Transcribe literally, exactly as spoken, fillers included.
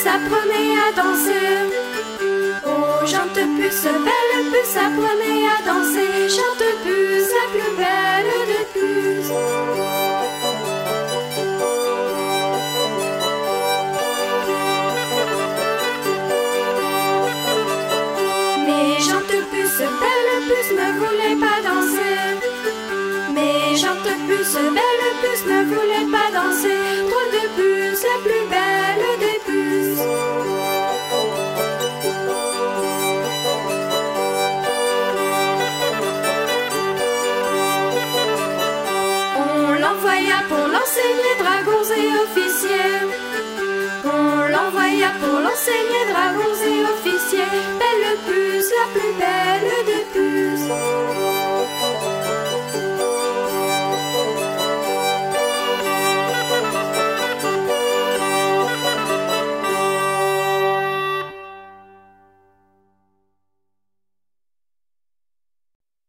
puce apprenez à danser. Oh, chante puce, belle puce, apprenez à danser. Chante puce, la plus belle des puces. Mais chante puce, belle puce, ne voulez pas danser. Mais chante puce, belle puce, ne voulez pas danser. Drôle de puce, la plus belle des puces. On l'envoya pour l'enseigner dragons et officiers. On l'envoya pour l'enseigner dragons et officiers. Belle puce, la plus belle des